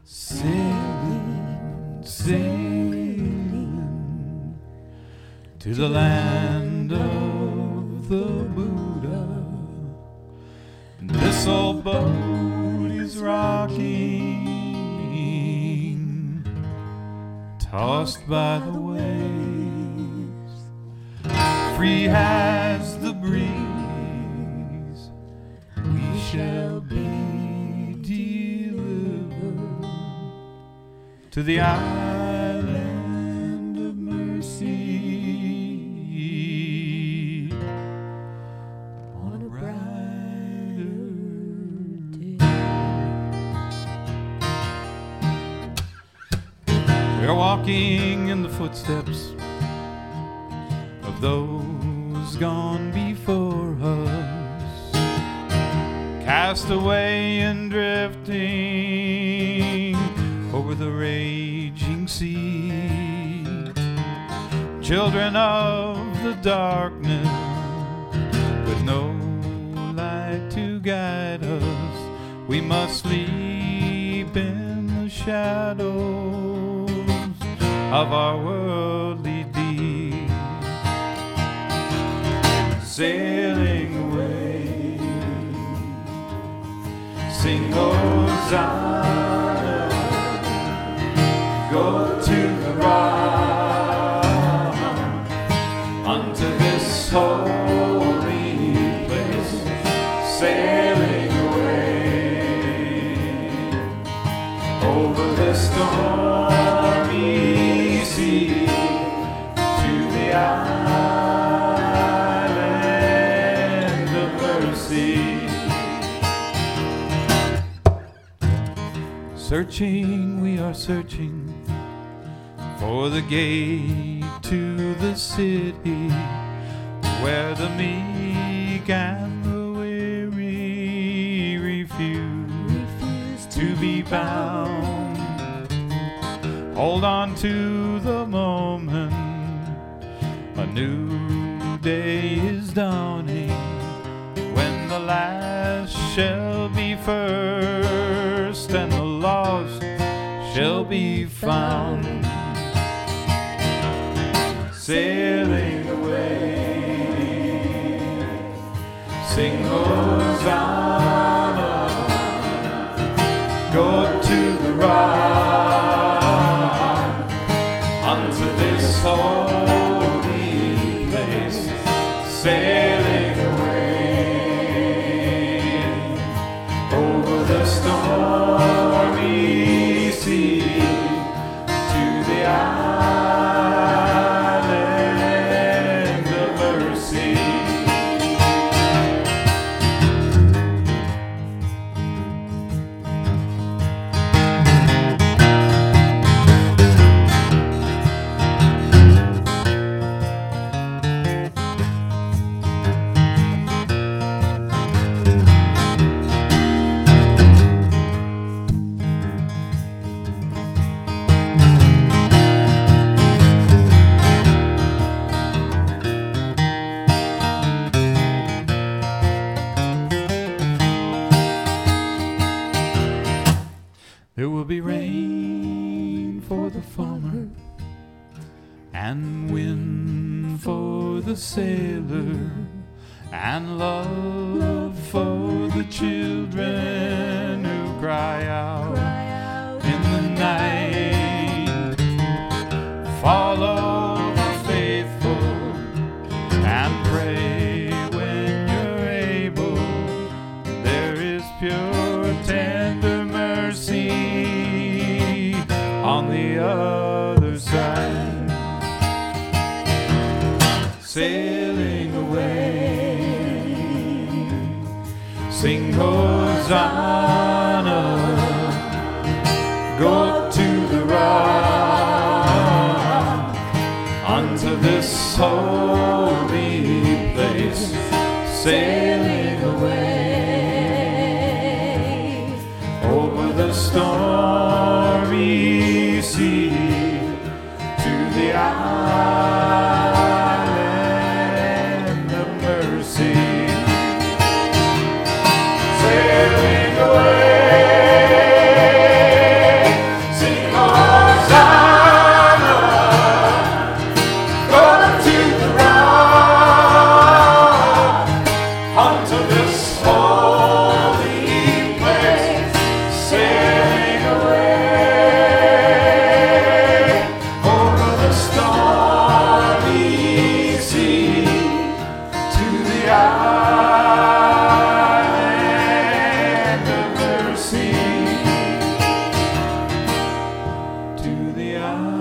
Sailing, sailing to the land of the Buddha. And this old boat is rocking, tossed by the waves. Free as the breeze, we shall be delivered to the island of mercy on a brighter day. We're walking in the footsteps of those gone before us, cast away and drifting over the raging sea. Children of the darkness, with no light to guide us, we must sleep in the shadows of our worldly deeds. Sailing away, sing Hosanna, go to the rock, unto this holy place, sailing away over the stormy sea to the island of mercy. Searching, we are searching for the gate to the city, where the meek and the weary refuse to be bound. Hold on to the moment, a new day is dawning, when the last shall be first and the lost shall be found. Sailing away, sing Hosanna, go to the rock, unto this holy place, sailing away over the stormy sea to the island of mercy. There will be rain for the farmer and wind for the sailor and love for the children who cry out in the night. Follow the faithful and pray when you're able. There is pure, tender mercy on the other side. Sailing away, sing Hosanna, go to the rock, unto this holy place, sailing away over the stormy sea to the island of mercy. Sailing away eye.